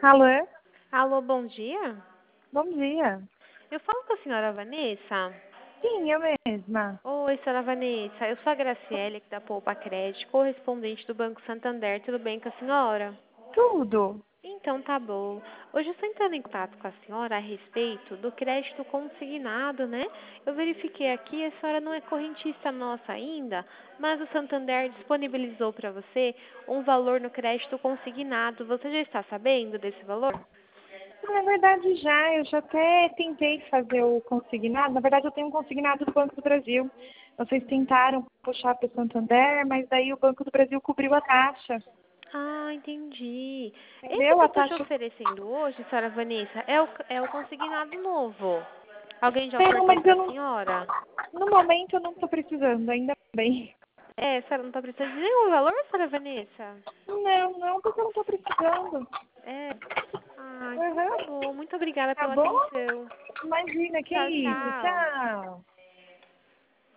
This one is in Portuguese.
Alô? Alô, bom dia. Bom dia. Eu falo com a senhora Vanessa? Sim, eu mesma. Oi, senhora Vanessa. Eu sou a Graciele, aqui da Poupa Crédito, correspondente do Banco Santander. Tudo bem com a senhora? Tudo. Então tá bom. Hoje eu estou entrando em contato com a senhora a respeito do crédito consignado, né? Eu verifiquei aqui, a senhora não é correntista nossa ainda, mas o Santander disponibilizou para você um valor no crédito consignado. Você já está sabendo desse valor? Na verdade, eu já até tentei fazer o consignado. Na verdade, eu tenho um consignado do Banco do Brasil. Vocês tentaram puxar para o Santander, mas daí o Banco do Brasil cobriu a taxa. Ah, entendi. Esse Entendeu? que eu A estou te taxa. oferecendo hoje, senhora Vanessa, é o consignado novo. Alguém já Não, ofertou mas para eu a não. senhora? No momento eu não estou precisando, ainda bem. É, a senhora não está precisando de nenhum valor, senhora Vanessa? Não, porque eu não estou precisando. É. Ah, então tá Uhum. bom. Muito obrigada Tá pela bom? atenção. Imagina, que Tchau, isso. tchau. Tchau.